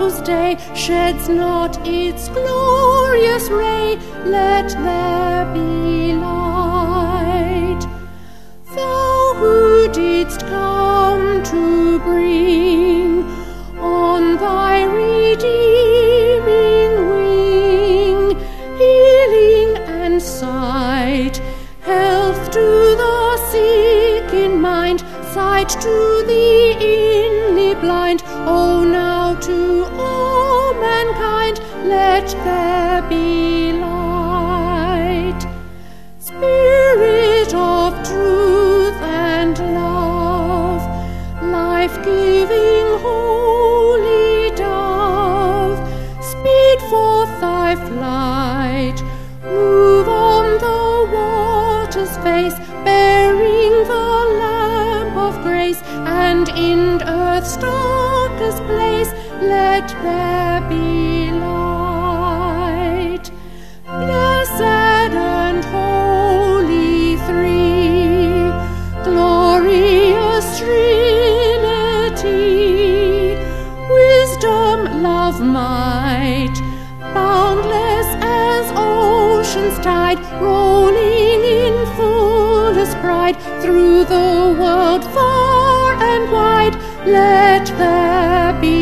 tomorrow's day sheds not its glorious ray, let there be light. Thou who didst come to bring on thy redeeming wing healing and sight, health to the sick in mind, sight to the inly blind, oh, now to all mankind let there be light. Spirit of truth and love, life-giving holy dove, speed forth thy flight, move on the water's face, bearing the lamp of grace, and in earth's darkest place let there be light. Blessed and holy three, glorious Trinity, wisdom, love, might, boundless as ocean's tide, rolling in fullest pride through the world far and wide, let there be